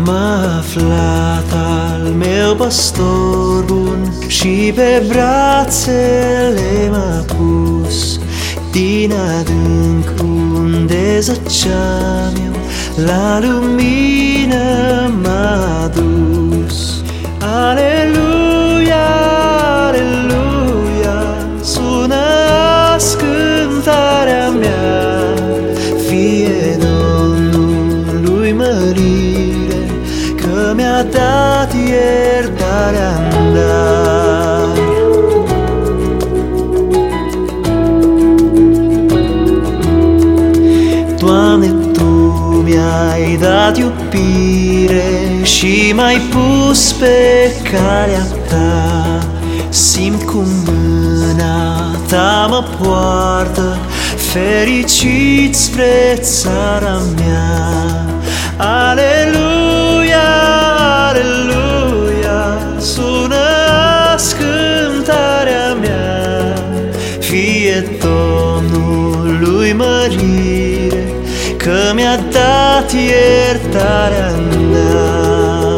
M-a aflat al meu păstor bun și pe brațele m-a pus. Din adânc unde zăceam eu, la lumină m-a dus. Aleluia, aleluia, sună azi cântarea mea, fie Domnului mărire, că mi-a dat iertarea-n dar. Doamne, Tu mi-ai dat iubire și m-ai pus pe calea Ta. Simt cum mâna Ta mă poartă, fericit spre țara mea. Aleluia, aleluia, sună azi cântarea mea, fie Domnului mărire, că mi-a dat iertarea-n dar.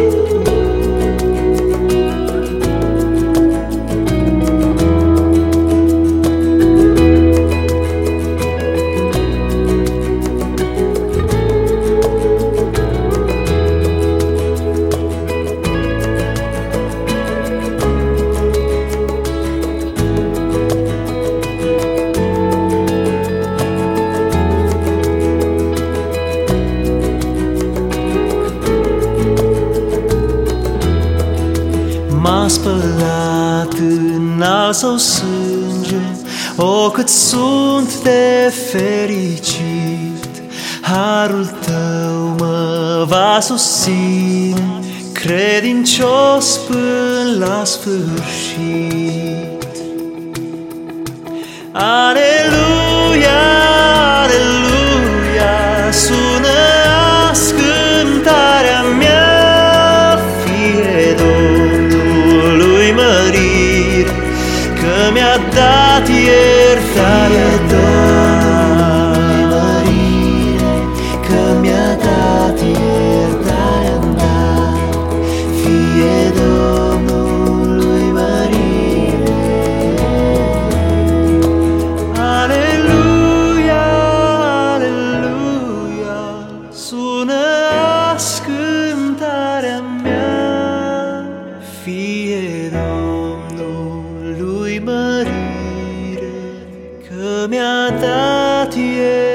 M-a spălat în al Său sânge, o, cât sunt de fericit. Harul Tău mă va susține, credincios până la sfârșit. Aleluia, aleluia, sună azi cântarea mea, fie Domnului mărire, că mi-a dat iertarea-n dar. Că mi-a dat iertarea-n dar, fie Domnului mărire. Aleluia, aleluia, sună azi cântarea mea, fie Domnului mărire, că mi-a dat iertarea.